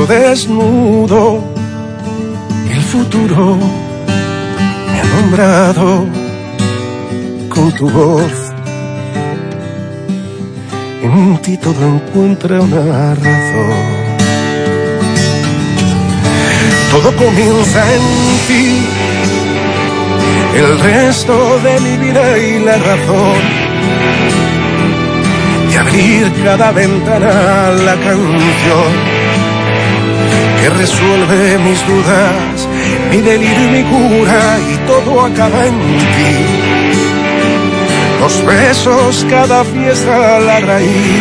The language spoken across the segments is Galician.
brazo desnudo. El futuro me ha nombrado con tu voz. En ti todo encuentra una razón. Todo comienza en ti, el resto de mi vida y la razón de abrir cada ventana a la canción que resuelve mis dudas, mi delirio y mi cura, y todo acaba en ti. Los besos, cada fiesta, la raíz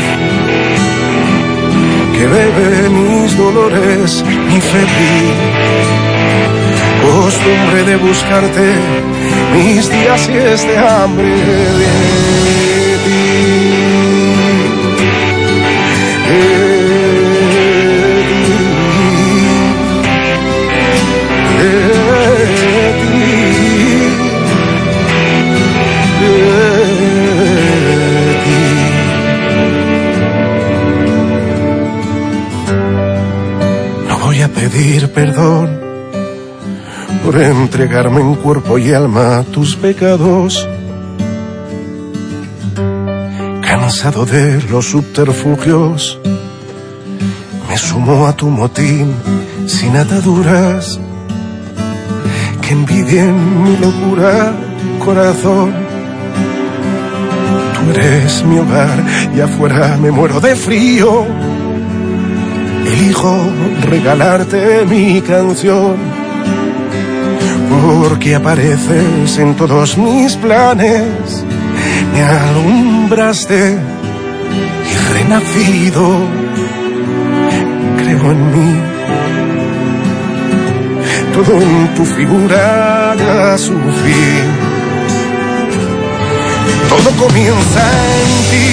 que bebe mis dolores, mi febril costumbre de buscarte, mis días y este hambre de ti. Pedir perdón por entregarme en cuerpo y alma a tus pecados. Cansado de los subterfugios, me sumo a tu motín sin ataduras. Que envidien mi locura, corazón. Tú eres mi hogar y afuera me muero de frío. Elijo regalarte mi canción, porque apareces en todos mis planes. Me alumbraste y renacido, creo en mí. Todo en tu figura da su fin. Todo comienza en ti,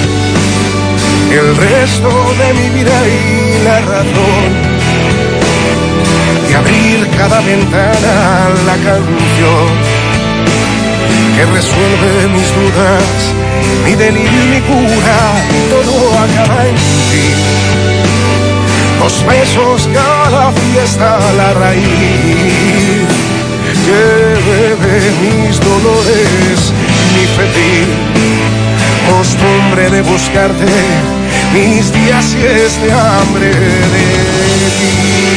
el resto de mi vida y la razón de abrir cada ventana a la canción que resuelve mis dudas, mi delirio y mi cura, y todo acaba en ti. Los besos, cada fiesta, la raíz que bebe mis dolores, mi febril costumbre de buscarte, mis días y este hambre de ti.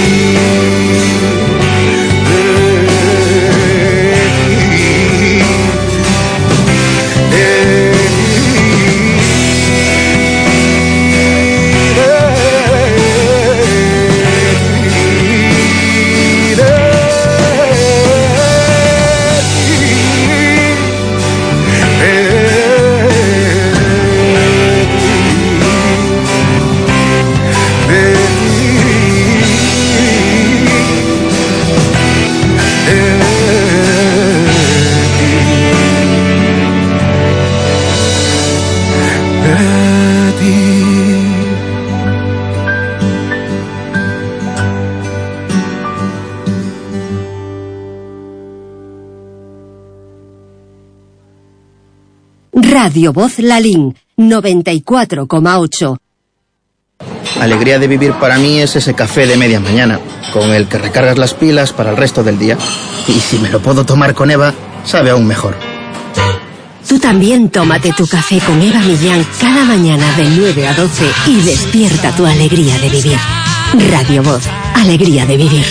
Radio Voz Lalín, 94,8. Alegría de vivir para mí es ese café de media mañana, con el que recargas las pilas para el resto del día. Y si me lo puedo tomar con Eva, sabe aún mejor. Tú también tómate tu café con Eva Millán cada mañana de 9 a 12 y despierta tu alegría de vivir. Radio Voz, alegría de vivir.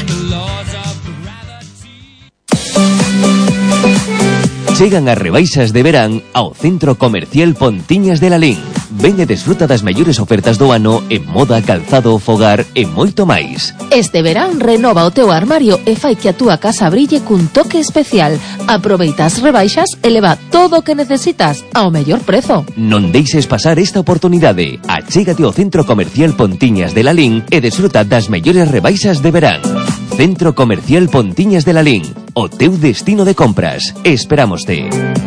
Chegan as rebaixas de verán ao Centro Comercial Pontiñas de Lalín. Ven e desfruta das mellores ofertas do ano en moda, calzado, fogar e moito máis. Este verán renova o teu armario e fai que a túa casa brille cun toque especial. Aproveita as rebaixas e leva todo o que necesitas ao mellor prezo. Non deixes pasar esta oportunidade. Achégate ao Centro Comercial Pontiñas de Lalín e desfruta das mellores rebaixas de verán. Centro Comercial Pontiñas de Lalín, o teu destino de compras. Esperámoste.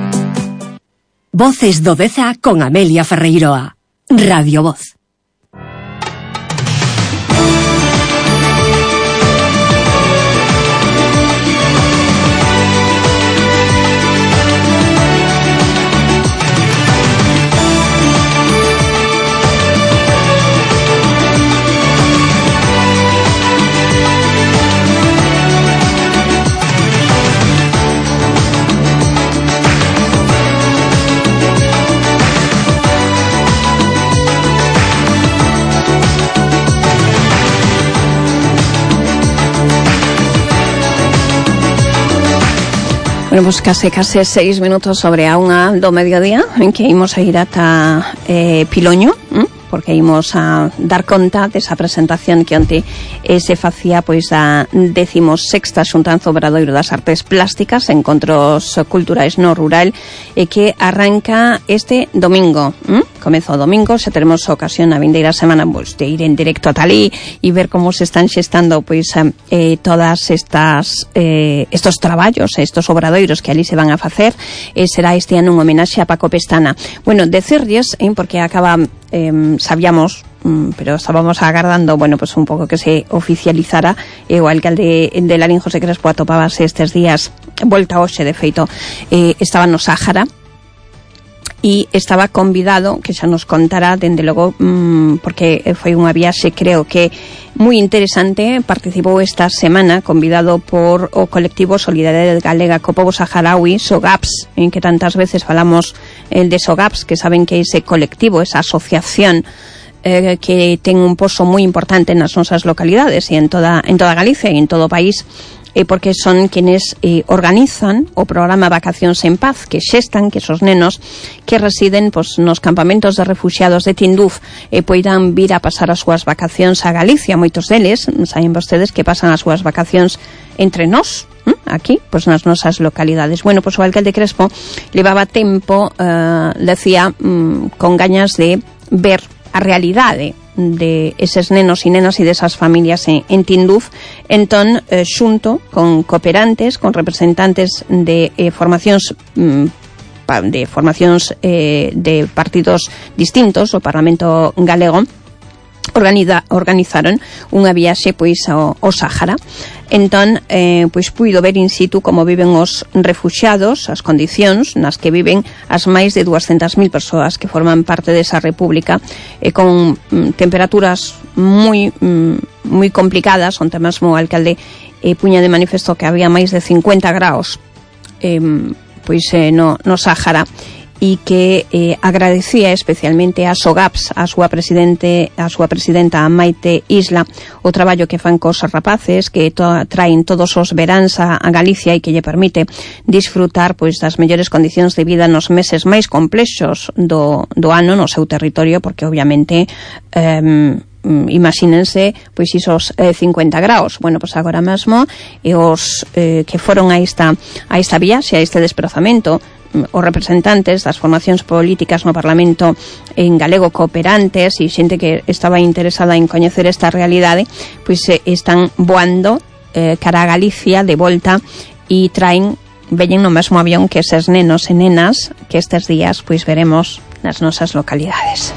Voces do Deza con Amelia Ferreiroa. Radio Voz. Bueno, pues case 6 minutos sobre a 1 do mediodía, en que imos a ir ata Piloño, porque imos a dar conta desa presentación que onte se facía pois a 16ª Xuntanza Obradoiro das Artes Plásticas, Encontros Culturais no Rural, que arranca este domingo. Comeza o domingo, se teremos ocasión a vindeira semana pois de ir en directo ata ali e ver como se están xestando pois todas estas estos traballos, estos obradoiros que ali se van a facer. Será este ano un homenaxe a Paco Pestana. Bueno, decirlles, porque acaba sabíamos, pero estábamos agardando, bueno, pues un pouco que se oficializara. O alcalde de Lalín, José Crespo, atopábase estes días, volta hoxe de feito, estaba no Sáhara e estaba convidado, que xa nos contará, dende logo, porque foi unha viaxe, creo que moi interesante. Participou esta semana, convidado por o colectivo Solidariedade Galega co Pobo Saharaui, SOGAPS, en que tantas veces falamos de SOGAPS, que saben que ese colectivo, esa asociación que ten un poso moi importante nas nosas localidades e en toda Galicia e en todo o país, porque son quienes organizan o programa Vacacións en Paz, que xestan que esos nenos que residen pois nos campamentos de refuxiados de Tinduf poidan vir a pasar as súas vacacións a Galicia. Moitos deles, saben vostedes, que pasan as súas vacacións entre nós, aquí, pois nas nosas localidades. Bueno, pois o alcalde Crespo levaba tempo, decía, con gañas de ver a realidade de eses nenos e nenas e desas familias en Tinduf. Entón, xunto con cooperantes, con representantes de formacións de partidos distintos, o Parlamento Galego, organizaron unha viaxe pois ao Sáhara. Entón, pois puido ver in situ como viven os refuxiados, as condicións nas que viven as máis de 200.000 persoas que forman parte desa república, con temperaturas moi complicadas, onde mesmo o alcalde puña de manifesto que había máis de 50 graus pois no Sáhara, e que agradecía especialmente a SOGAPS, a súa presidenta Maite Isla, o traballo que fan cos rapaces, que traen todos os veráns a Galicia e que lle permite disfrutar pois das mellores condicións de vida nos meses máis complexos do ano no seu territorio, porque obviamente imagínense pois isos 50 graus. Bueno, pois agora mesmo os que foron a esta viaxe, a este desplazamento, os representantes das formacións políticas no Parlamento en galego, cooperantes e xente que estaba interesada en coñecer esta realidade, pois están voando cara a Galicia de volta e veñen no mesmo avión que eses nenos e nenas que estes días pois veremos nas nosas localidades.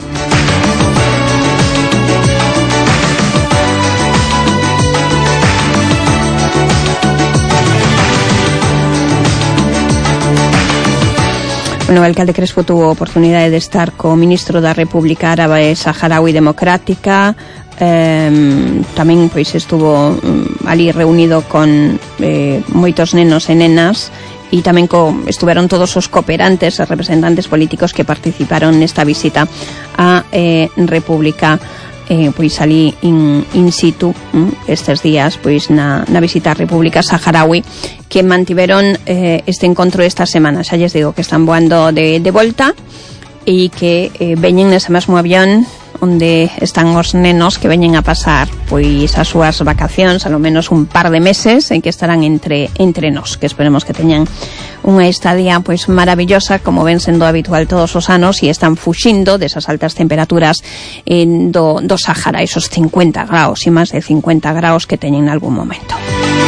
Bueno, o alcalde Crespo tuvo oportunidade de estar co ministro da República Árabe Saharaui Democrática, tamén pois estuvo ali reunido con moitos nenos e nenas, e tamén estuveron todos os cooperantes e representantes políticos que participaron nesta visita á República, pois ali in situ estes días pois na visita á República Saharaui, que mantiveron este encontro esta semana. Xa lles digo que están voando de volta e que veñen nese mesmo avión onde están os nenos que veñen a pasar pois as súas vacacións, ao menos un par de meses en que estarán entre nós, que esperemos que teñan unha estadía pois maravillosa, como ven sendo habitual todos os anos, e están fuxindo desas altas temperaturas do Sáhara, esos 50 graus e máis de 50 graus que teñen en algún momento.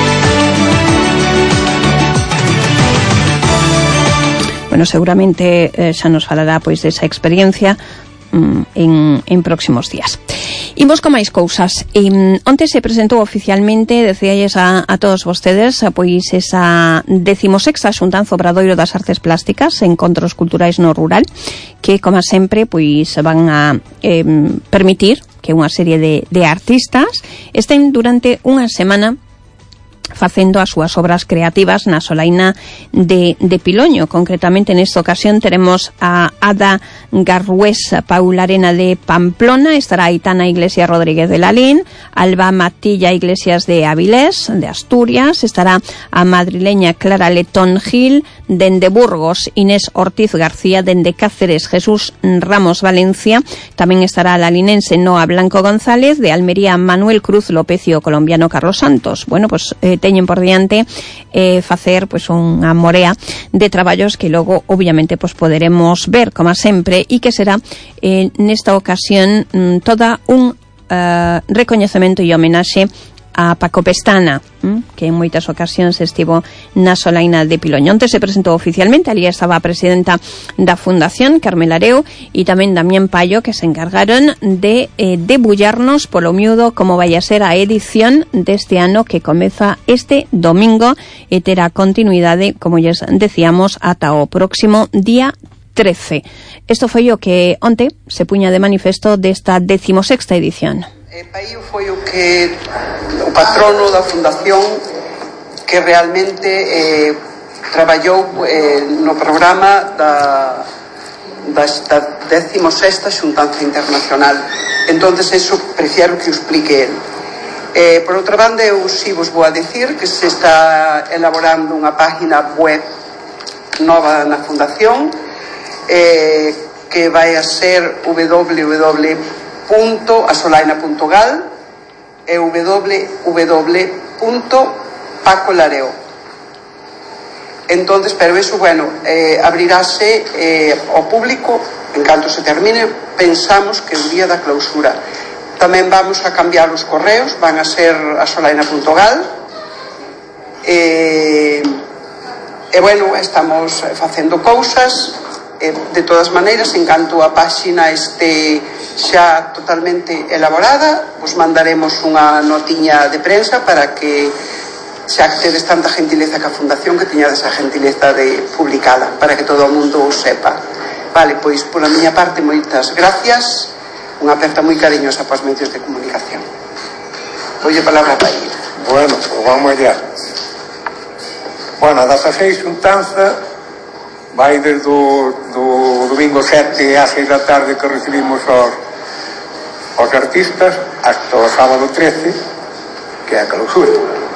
Bueno, seguramente xa nos falará pois desa experiencia en próximos días. Imos con máis cousas. Onte se presentou oficialmente, decíalles a todos vostedes, pois esa 16ª Xuntanza Obradoiro das Artes Plásticas, Encontros Culturais no Rural, que, como sempre, pois van a permitir que unha serie de artistas estén durante unha semana facendo as súas obras creativas na solaina de Piloño. Concretamente nesta ocasión teremos a Ada Garrués Paula Arena de Pamplona, estará Aitana Iglesias Rodríguez de Lalín, Alba Matilla Iglesias de Avilés, de Asturias, estará a madrileña Clara Letón Gil, dende Burgos Inés Ortiz García, dende Cáceres Jesús Ramos Valencia, tamén estará a lalinense Noa Blanco González, de Almería Manuel Cruz López e o colombiano Carlos Santos. Bueno, pues teñen por diante facer pues unha morea de traballos que logo obviamente pues poderemos ver como sempre, e que será nesta ocasión toda un recoñecemento e homenaxe a Paco Pestana, que en moitas ocasións estivo na solaina de Piloño. Onte se presentou oficialmente, ali estaba a presidenta da Fundación, Carmela Areu, e tamén Damián Payo, que se encargaron de debullarnos polo miúdo como vai a ser a edición deste ano que comeza este domingo e terá continuidade, como lles decíamos, ata o próximo día 13. Isto foi o que onte se puña de manifesto desta 16ª edición. Paío foi o patrono da Fundación que realmente traballou no programa da 16ª Xuntanza Internacional. Entonces eso prefiero que o explique el. Por outra banda, eu si vos vou a decir que se está elaborando unha página web nova na Fundación, que vai a ser www.asolaina.gal e www.pacolareo. Entonces, pero eso, bueno, abrirase ao público en canto se termine. Pensamos que o día da clausura. Tamén vamos a cambiar os correos, van a ser asolaina.gal. E bueno, estamos facendo cousas. De todas maneiras, en canto a páxina este xa totalmente elaborada, vos mandaremos unha notiña de prensa para que xa tedes tanta gentileza que a Fundación que tiñades a gentileza de publicala, para que todo o mundo o sepa. Vale, pois pola miña parte moitas gracias, unha aperta moi cariñosa para os medios de comunicación. Oye, palabra para ir. Bueno, pues vamos allá. Bueno, a 16 xuntanza vai desde o domingo 7 ás 6 da tarde que recibimos os artistas hasta o sábado 13, que é a clausura.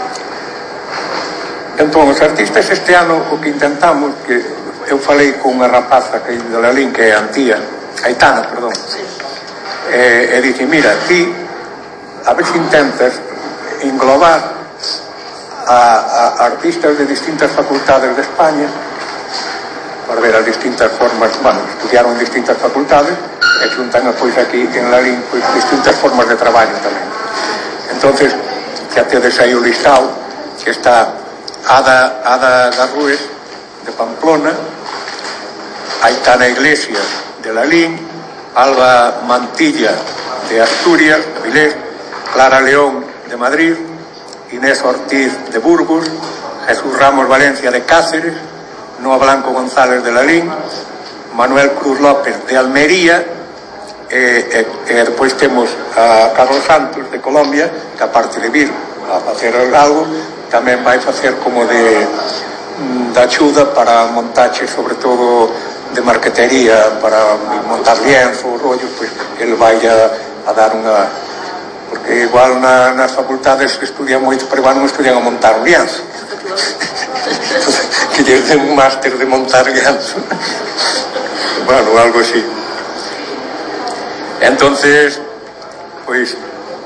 Entón, os artistas este ano o que intentamos, que eu falei con unha rapaza que é de Lalín, que é a Antía, Aitana, perdón, e dixe, mira, ti a ver se intentas englobar a artistas de distintas facultades de España para ver as distintas formas, bueno, estudiaron distintas facultades e xuntan pois aquí en Lalín pois distintas formas de traballo tamén. Entonces, xa tedes aí o listado, que está Ada Garrués de Pamplona, Aitana Iglesias de Lalín, Alba Mantilla de Asturias, Avilés, Clara León de Madrid, Inés Ortiz de Burgos, Jesús Ramos Valencia de Cáceres, Noa Blanco González de Lalín, Manuel Cruz López de Almería, e depois temos a Carlos Santos de Colombia, que aparte de vir a facer algo, tamén vai facer como de axuda para montaxe, sobre todo de marquetería, para montar lienzos, rollos, pois ele vai a dar unha... Porque igual nas facultades estudian moito, pero igual non estudian a montar un lienzo. Que lle den un máster de montar lienzo. Bueno, algo así. Entonces, pois,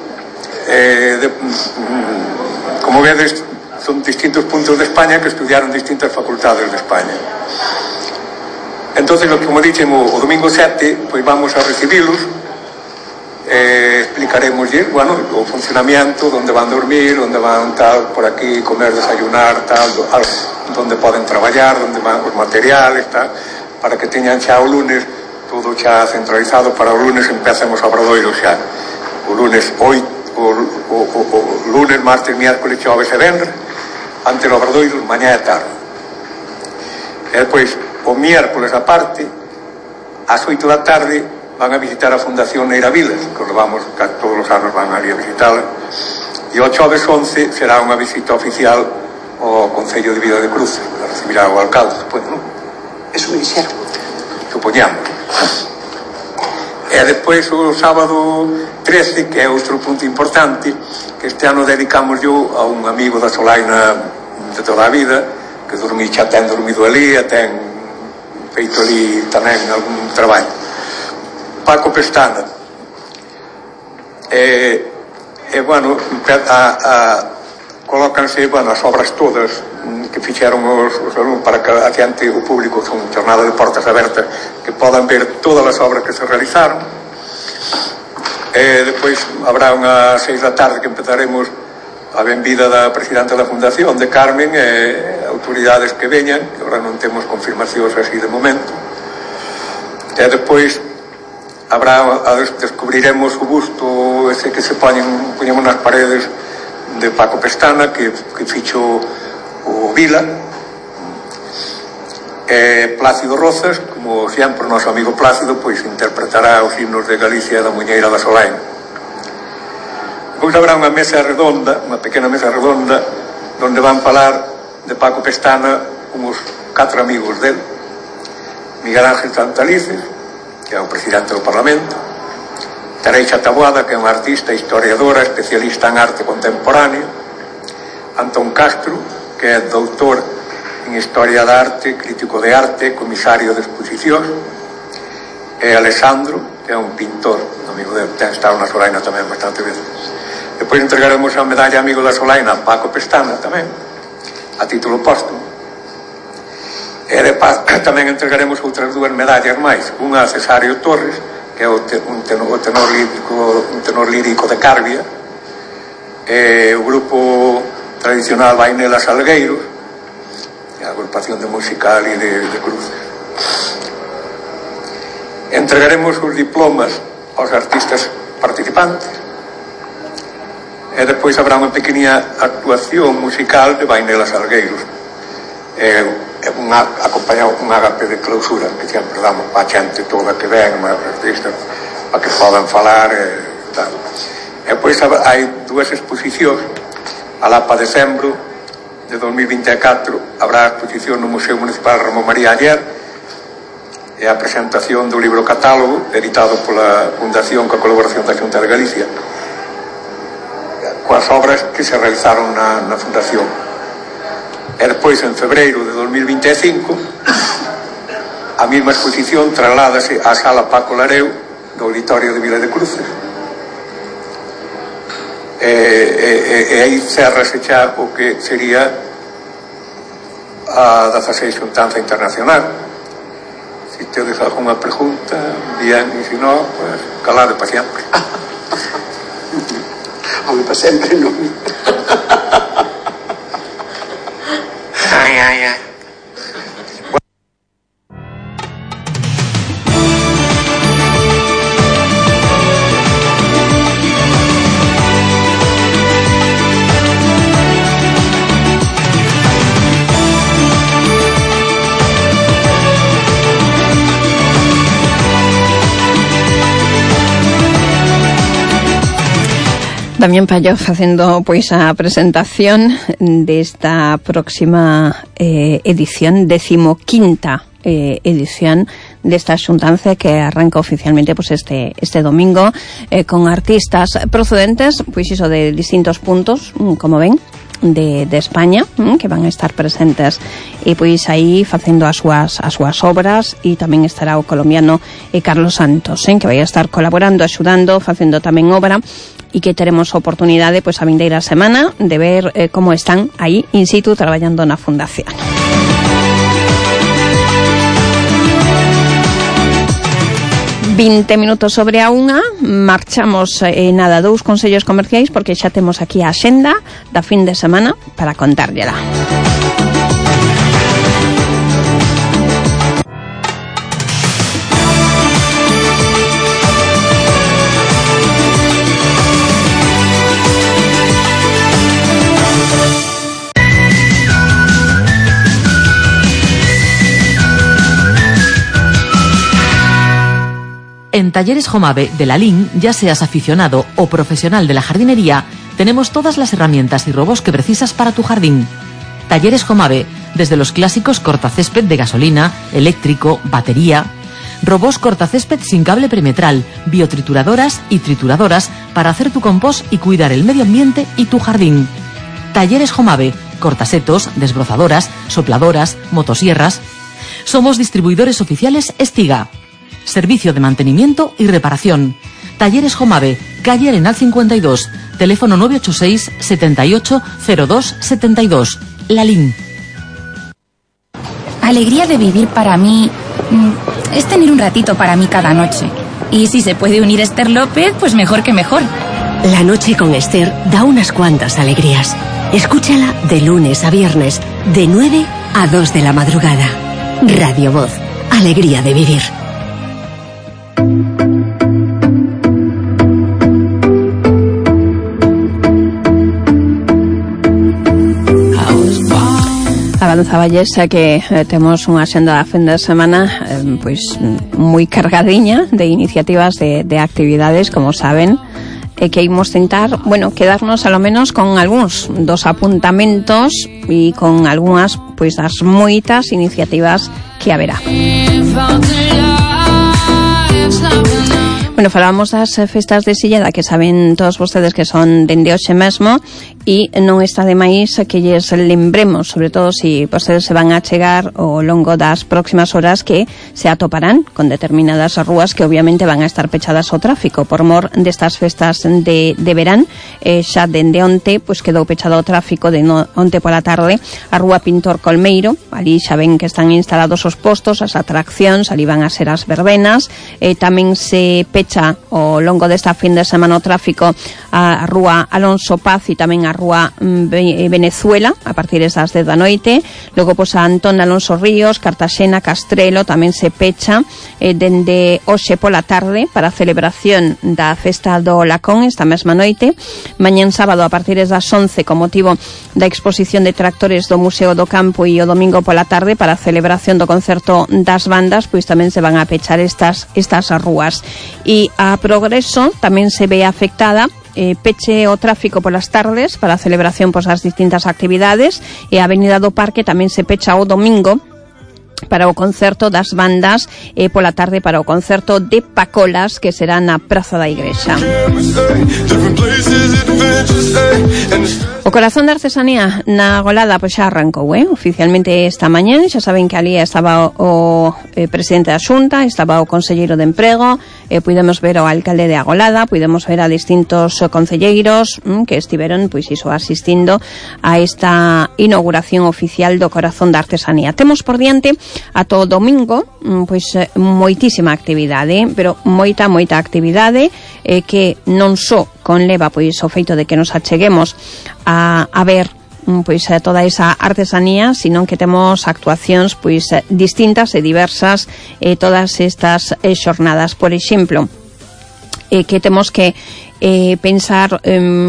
como vedes, son distintos puntos de España que estudiaron distintas facultades de España. Entonces, como dixemos, o domingo 7, pois vamos a recibilos, explicaremos, bueno, o funcionamiento, onde van dormir, onde van tal, por aquí, comer, desayunar, tal, onde poden traballar, onde van os materiales, tal, para que teñan xa o lunes todo xa centralizado, para o lunes empecen os obradoiros xa. O lunes 8, o lunes, martes, miércoles, xoves e venres, ante o obradoiro, mañá e tarde. E depois, o miércoles aparte, ás 8 da tarde, van a visitar a Fundación Neira Vilas, que os levamos, todos os anos van ali a visitarla, e E o xoves 11 será unha visita oficial ao Concello de Vila de Cruces, para recibir ao alcalde despois, non? Eso me dixeron. Supoñamos. E despois o sábado 13, que é outro punto importante, que este ano dedicamos yo a un amigo da Solaina de toda a vida, que xa ten dormido ali, e ten feito ali tamén algún traballo. Paco Pestana. Bueno, colócanse, bueno, as obras todas que fixeron os alumnos para que a xente, o público, son jornada de portas abertas, que podan ver todas as obras que se realizaron. Depois habrá unhas 6 da tarde que empezaremos a benvida da presidenta da Fundación, de Carmen, e autoridades que veñan, que agora non temos confirmacións así de momento. E depois descubriremos o busto ese que se poñemos nas paredes de Paco Pestana, que fixo o Vila. Plácido Rozas, como sempre o noso amigo Plácido, pois interpretará os himnos de Galicia e da Muñeira da Solaina. Depois habrá unha mesa redonda, unha pequena mesa redonda, onde van falar de Paco Pestana uns 4 amigos del: Miguel Ángel Santalices, que é o presidente do Parlamento; Tareixa Taboada, que é unha artista, historiadora, especialista en arte contemporáneo; Antón Castro, que é doutor en Historia da Arte, crítico de arte, comisario de exposicións; e Alessandro, que é un pintor, amigo de, ten estado na Solaina tamén bastante veces. Depois entregaremos a medalla amigo da Solaina a Paco Pestana tamén, a título póstumo. E tamén entregaremos outras 2 medallas máis, unha a Cesario Torres, que é un tenor lírico de Carbia, e o grupo tradicional Vainela Salgueiros, a agrupación de música ali de Cruces. Entregaremos os diplomas aos artistas participantes, e despois habrá unha pequena actuación musical de Vainela Salgueiros, acompañado un agape de clausura que sempre damos para a xente toda que ven, os artistas, para que podan falar e tal. E depois hai 2 exposicións. Alá para decembro de 2024 habrá a exposición no Museo Municipal Ramón María Aller, e a presentación do libro catálogo editado pola Fundación coa colaboración da Xunta de Galicia, coas obras que se realizaron na Fundación. E despois, en febreiro de 2025, a mesma exposición trasládase á Sala Paco Lareu do Auditorio de Vila de Cruces. E aí cerrase xa o que sería a 16 Xuntanza Internacional. Se tedes algunha pregunta, bien, e se non, pues, calade pa sempre. Home, pa sempre non. Ai. Damián Palló facendo pois a presentación desta próxima edición, 15ª edición desta xuntanza que arranca oficialmente pois este domingo, con artistas procedentes pois iso de distintos puntos, como ven, de España, que van a estar presentes e pois aí facendo as súas obras, e tamén estará o colombiano Carlos Santos, que vai a estar colaborando, axudando, facendo tamén obra, e que teremos oportunidade pois a vindeira semana de ver como están aí in situ traballando na Fundación. ...20 sobre a 1, marchamos nada, 2 consellos comerciais, porque xa temos aquí a axenda da fin de semana para contárllela. En Talleres Jomave de Lalín, ya seas aficionado o profesional de la jardinería, tenemos todas las herramientas y robots que precisas para tu jardín. Talleres Jomave, desde los clásicos cortacésped de gasolina, eléctrico, batería, robots cortacésped sin cable perimetral, biotrituradoras y trituradoras para hacer tu compost y cuidar el medio ambiente y tu jardín. Talleres Jomave, cortasetos, desbrozadoras, sopladoras, motosierras. Somos distribuidores oficiales Estiga. Servicio de mantenimiento y reparación. Talleres Jomave, calle Arenal 52, teléfono 986 78 02 72. Lalín. Alegría de vivir para mí es tener un ratito para mí cada noche. Y si se puede unir Esther López, pues mejor que mejor. La noche con Esther da unas cuantas alegrías. Escúchala de lunes a viernes, de 9 a 2 de la madrugada. Radio Voz, alegría de vivir. Avanzaba Yesa que temos unha xenda da fin de semana pois moi cargadiña de iniciativas de actividades, como saben, que imos tentar, bueno, quedarnos a lo menos con algúns dos apuntamentos e con algunhas pois das moitas iniciativas que haberá. Bueno, falábamos das festas de Silleda, que saben todos vostedes que son dende hoxe mesmo, e non está de máis que lles lembremos, sobre todo se vostedes se van a chegar ao longo das próximas horas, que se atoparán con determinadas rúas que obviamente van a estar pechadas ao tráfico por mor destas festas de verán. Xa dende onte pois quedou pechado ao tráfico de onte pola tarde a rúa Pintor Colmeiro. Ali xa ven que están instalados os postos, as atraccións, ali van a ser as verbenas. Tamén se pecha ao longo desta fin de semana o tráfico a rúa Alonso Paz e tamén a rúa Venezuela a partir das 10 da noite. Logo pois a Antón Alonso Ríos, Cartaxena, Castrelo tamén se pecha dende hoxe pola tarde para a celebración da festa do Lacón esta mesma noite. Mañán sábado a partir das 11 con motivo da exposición de tractores do Museo do Campo, e o domingo pola tarde para a celebración do concerto das bandas pois tamén se van a pechar estas rúas. E a Progreso tamén se ve afectada, peche o tráfico polas tardes para a celebración pois das distintas actividades, e a Avenida do Parque tamén se pecha o domingo para o concerto das bandas, pola tarde para o concerto de Pacolas, que será na Praza da Igrexa. O corazón da artesanía na Golada pois xa arrancou, oficialmente esta mañá. Xa saben que ali estaba o presidente da Xunta, estaba o conselleiro de Emprego, puidemos ver o alcalde de Agolada, puidemos ver a distintos concelleiros que estiveron pois iso asistindo a esta inauguración oficial do corazón da artesanía. Temos por diante ata o domingo pois moitísima actividade, pero moita actividade que non só conleva pois o feito de que nos acheguemos a ver pois toda esa artesanía, sino que temos actuacións pois distintas e diversas todas estas xornadas. Por exemplo, que temos que pensar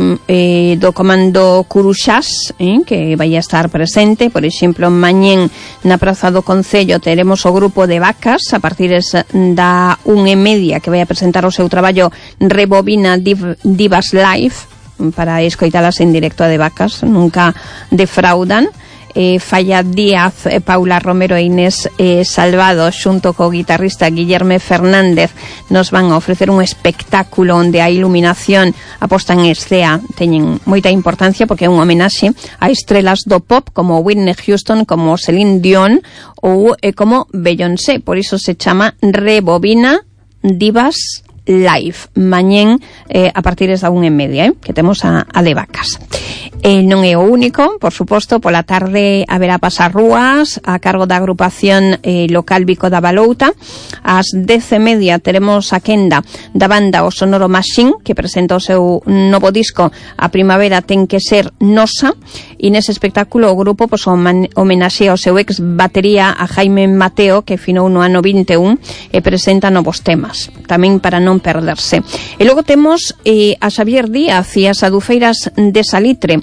do Comando Curuxás, que vai a estar presente. Por exemplo, mañén na Praza do Concello teremos o grupo de vacas a partir da 1:30, que vai a presentar o seu traballo Rebobina Divas Live, para escoitalas en directo a de vacas, nunca defraudan. Falla Díaz, Paula Romero e Inés Salvado, xunto co guitarrista Guillerme Fernández, nos van a ofrecer un espectáculo onde a iluminación, a posta en escena, teñen moita importancia porque é un homenaxe a estrelas do pop como Whitney Houston, como Celine Dion ou como Beyoncé. Por iso se chama Rebobina Divas Live. Mañén a partir da 1:30, que temos a de vacas. Non é o único, por suposto, pola tarde haberá pasarrúas a cargo da agrupación local Bico da Balouta. Ás 10:30 teremos a quenda da banda O Sonoro Machine, que presenta o seu novo disco A Primavera ten que ser nosa, e nese espectáculo o grupo pois homenaxea o seu ex batería a Jaime Mateo, que finou no ano 21 e presenta novos temas, tamén para non perderse. E logo temos a Xavier Díaz e as adufeiras de Salitre.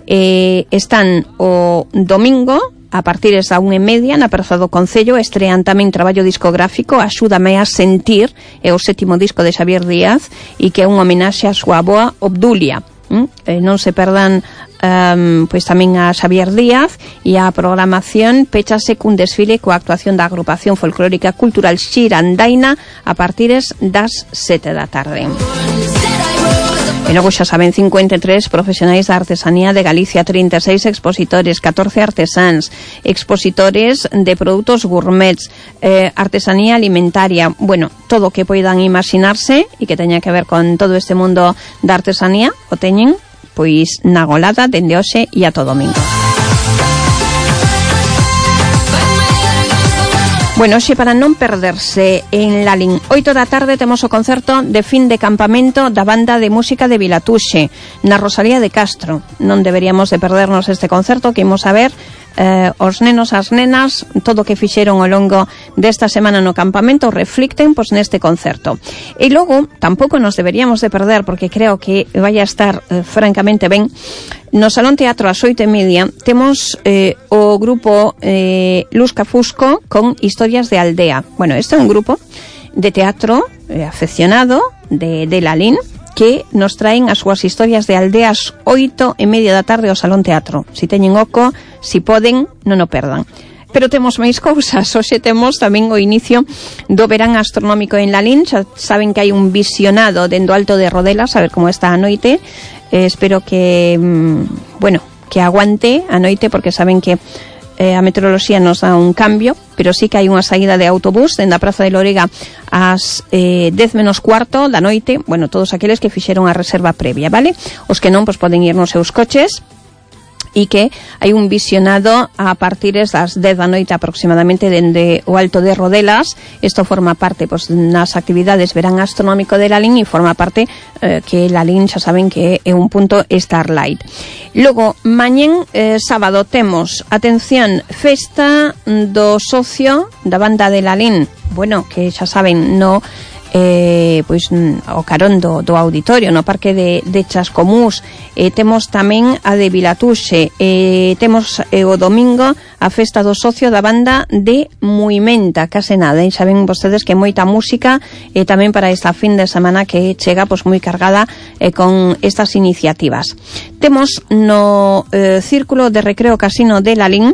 Están o domingo a partir da 1:30 na Praza do Concello. Estrean tamén traballo discográfico Axúdame a sentir, é o 7º disco de Xavier Díaz, e que é unha homenaxe a súa avoa Obdulia. Non se perdan pois tamén a Xavier Díaz, e a programación pechase cun desfile coa actuación da agrupación folclórica cultural Xirandaina a partires das 7 da tarde. E logo xa saben, 53 profesionais da artesanía de Galicia, 36 expositores, 14 artesáns, expositores de produtos gourmets, artesanía alimentaria, bueno, todo o que poidan imaginarse e que teña que ver con todo este mundo da artesanía, o teñen pois na Golada dende hoxe e ata o domingo. Bueno, hoxe para non perderse en Lalín, 8 da tarde temos o concerto de fin de campamento da banda de música de Vilatuxe na Rosalía de Castro. Non deberíamos de perdernos este concerto, que imos a ver os nenos, as nenas, todo o que fixeron ao longo desta semana no campamento reflicten pois neste concerto. E logo, tampouco nos deberíamos de perder, porque creo que vai a estar francamente ben, no Salón Teatro ás 8:30 temos o grupo Luz Cafusco con Historias de Aldea. Bueno, este é un grupo de teatro afeccionado de Lalín, que nos traen as súas historias de aldeas 8:30 da tarde ao Salón Teatro. Si teñen oco, si poden, non o perdan. Pero temos máis cousas. Hoxe temos tamén o inicio do verán astronómico en Lalín. Xa saben que hai un visionado dentro Alto de Rodelas, a ver como está a noite. Espero que, bueno, que aguante a noite, porque saben que a meteoroloxía nos dá un cambio, pero sí que hai unha saída de autobús dende a Praza de Lorega ás 10:15 da noite. Bueno, todos aqueles que fixeron a reserva previa, vale? Os que non, pois poden ir nos seus coches, e que hai un visionado a partires das 10 da noite aproximadamente dende o Alto de Rodelas. Isto forma parte pois nas actividades verán astronómico de Lalín, e forma parte que Lalín xa saben que é un punto Starlight. Logo, mañén sábado temos, atención, festa do socio da banda de Lalín, bueno, que xa saben, no pois o carón do auditorio no Parque de Chascomús. Temos tamén a de Vilatuxe, temos o domingo a festa do socio da banda de Muimenta, case nada, e saben vostedes que moita música tamén para esta fin de semana que chega pois moi cargada con estas iniciativas. Temos no Círculo de Recreo Casino de Lalín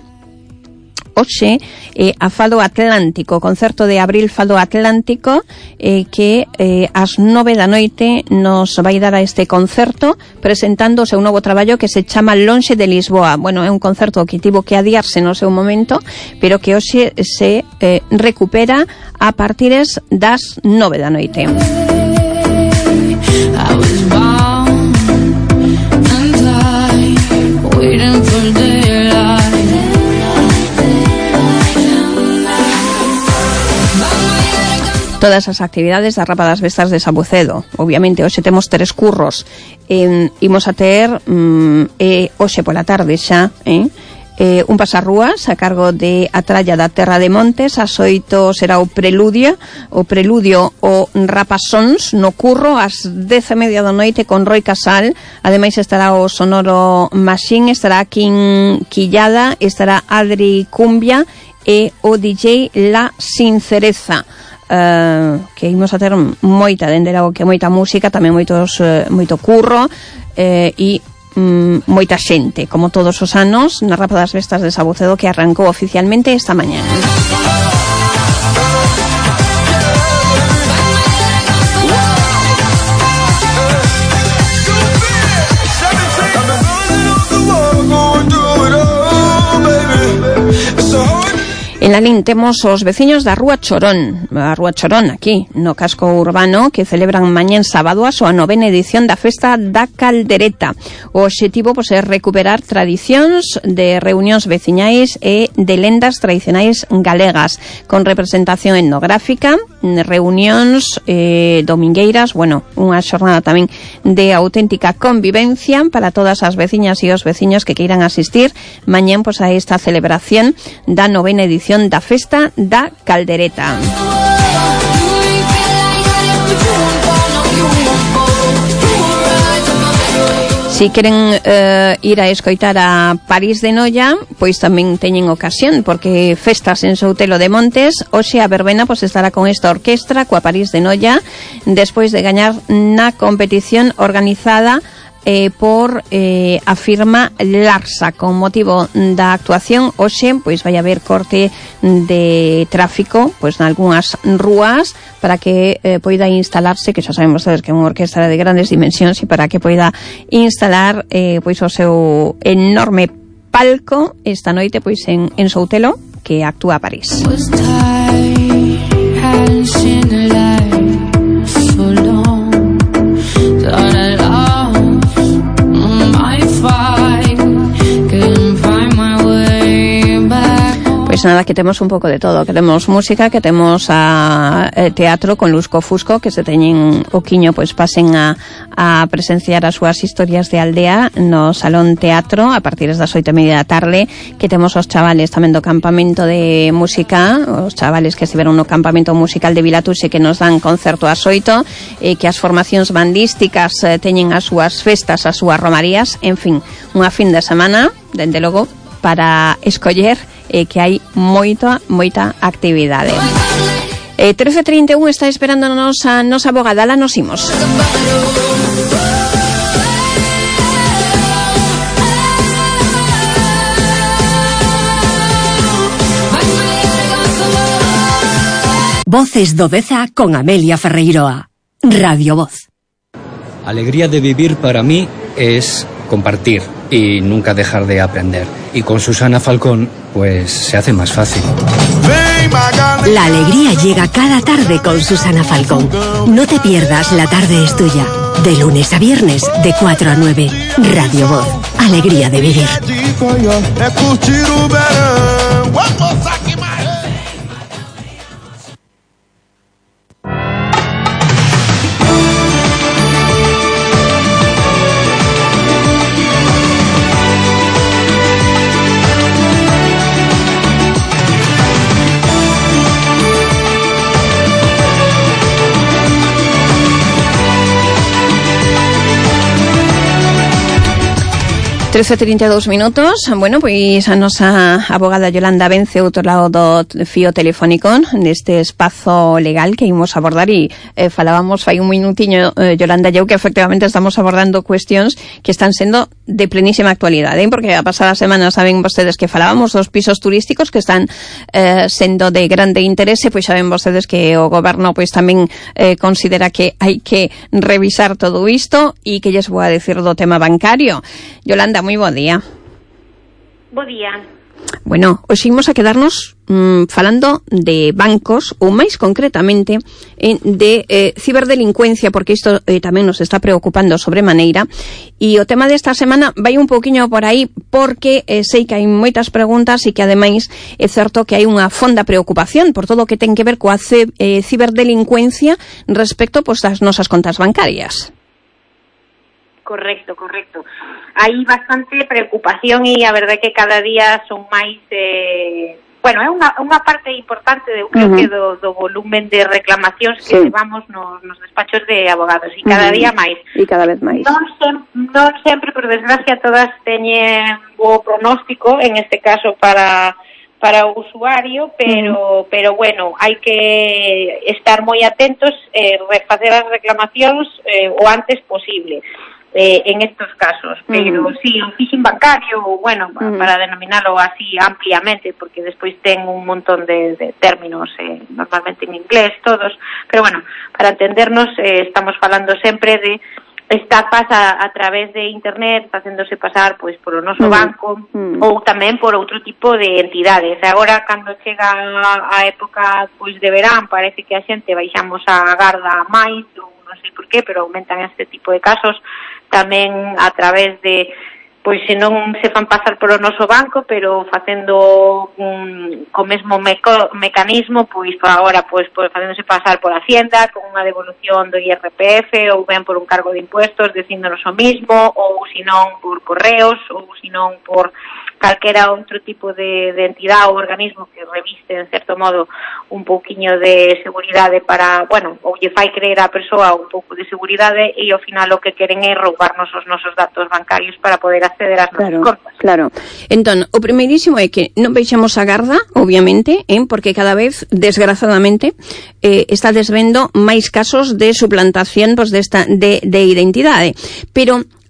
hoxe a Fado Atlántico, concerto de Abril Fado Atlántico, que ás 9 da noite nos vai dar a este concerto presentando o seu novo traballo que se chama Lonxe de Lisboa. Bueno, é un concerto que tivo que adiarse no seu momento, pero que hoxe se recupera a partires das 9 da noite. Todas as actividades da Rapa das Bestas de Sabucedo. Obviamente, hoxe temos 3 curros. Imos a ter hoxe pola tarde xa un pasarrúas a cargo de a tralla da Terra de Montes. Ás 8 será o preludio o Rapasóns no curro, ás 10:30 da noite con Roi Casal. Ademais estará o Sonoro Machín, estará Kim Quillada, estará Adri Cumbia e o DJ La Sincereza. Que imos a ter moita, dende logo que moita música, tamén moito curro e moita xente, como todos os anos, na Rapa das Bestas de Sabucedo, que arrancou oficialmente esta mañana. En Lalín temos os veciños da Rúa Chorón, a Rúa Chorón aquí no casco urbano, que celebran mañén sábado a súa 9ª edición da Festa da Caldereta. O obxectivo pois, é recuperar tradicións de reunións veciñais e de lendas tradicionais galegas, con representación etnográfica, reunións domingueiras, bueno, unha xornada tamén de auténtica convivencia para todas as veciñas e os veciños que queiran asistir mañén pois, a esta celebración da 9ª edición da Festa da Caldereta. Si queren ir a escoitar a París de Noia, pois tamén teñen ocasión, porque festas en Soutelo de Montes. Hoxe a verbena pois estará con esta orquestra coa París de Noia, despois de gañar na competición organizada por a firma Larsa. Con motivo da actuación hoxe pois vai haber corte de tráfico pois nalgúnas rúas para que poida instalarse, que xa sabemos todos que é unha orquestra de grandes dimensións, e para que poida instalar pois o seu enorme palco esta noite pois en Soutelo, que actúa a París. Pois nada, que temos un pouco de todo, que temos música, que temos teatro con Lusco Fusco, que se teñen o quiño, pois pasen a presenciar as súas historias de aldea no Salón Teatro a partir das 8:30 da tarde, que temos os chavales tamén do campamento de música, os chavales que estiveron no campamento musical de Vilatuse, que nos dan concerto ás 8, que as formacións bandísticas teñen as súas festas, as súas romarías, en fin, unha fin de semana, dende logo, para escoller, que hai moita actividade. 13:31 está esperándonos a nosa abogada, la nos imos. Voces do Deza con Amelia Ferreiroa. Radio Voz. Alegría de vivir para mí es compartir y nunca dejar de aprender. Y con Susana Falcón, pues se hace más fácil. La alegría llega cada tarde con Susana Falcón. No te pierdas La Tarde es Tuya. De lunes a viernes, de 4 a 9. Radio Voz. Alegría de vivir. ...13:32. Bueno, pois a nosa abogada Yolanda Vence outro lado do fío telefónico neste espazo legal que imos abordar, e falábamos fai un minutiño, Yolanda e eu, que efectivamente estamos abordando cuestións que están sendo de plenísima actualidade, porque a pasada semana saben vostedes que falábamos dos pisos turísticos que están sendo de grande interese, pois saben vostedes que o goberno pois tamén considera que hai que revisar todo isto, e que lles vou a decir do tema bancario. Yolanda, moi bo día. Bo día. Bueno, hoxe imos a quedarnos falando de bancos, ou máis concretamente de ciberdelincuencia, porque isto tamén nos está preocupando sobremaneira, e o tema desta semana vai un pouquiño por aí, porque sei que hai moitas preguntas, e que ademais é certo que hai unha fonda preocupación por todo o que ten que ver coa ciberdelincuencia respecto pois das nosas contas bancarias. Correcto. Hai bastante preocupación, e a verdade é que cada día son máis... Bueno, é unha parte importante de, creo que do volumen de reclamacións que levamos nos despachos de abogados, e cada día máis. E cada vez máis. Non sempre, por desgracia, todas teñen bo pronóstico, en este caso para o usuario, pero bueno, hai que estar moi atentos, refacer as reclamacións o antes posible. En estos casos, pero sí, o phishing bancario, bueno, para denominarlo así ampliamente, porque despois ten un montón de términos, normalmente en inglés todos, pero bueno, para entendernos, estamos falando sempre de estafas a través de internet, facéndose pasar pois por o noso banco, ou tamén por outro tipo de entidades. Agora, cando chega a época pois de verán, parece que a xente baixamos a garda máis, ou non sei por qué, pero aumentan este tipo de casos, tamén a través de, pois se non se fan pasar polo noso banco, pero facendo co mesmo mecanismo, pois agora pois facéndose pasar por Hacienda con unha devolución do IRPF, ou ben por un cargo de impuestos dicíndonos o mismo, ou senón por correos, ou senón por calquera outro tipo de entidade ou organismo que reviste, en certo modo, un pouquiño de seguridade para, bueno, ou lle fai creer á persoa un pouco de seguridade, e ao final o que queren é roubarnos os nosos datos bancarios para poder acceder ás nosas contas. Claro. Entón, o primeirísimo é que non baixemos a garda, obviamente, porque cada vez, desgraciadamente, está desvendo máis casos de suplantación de identidade. Pero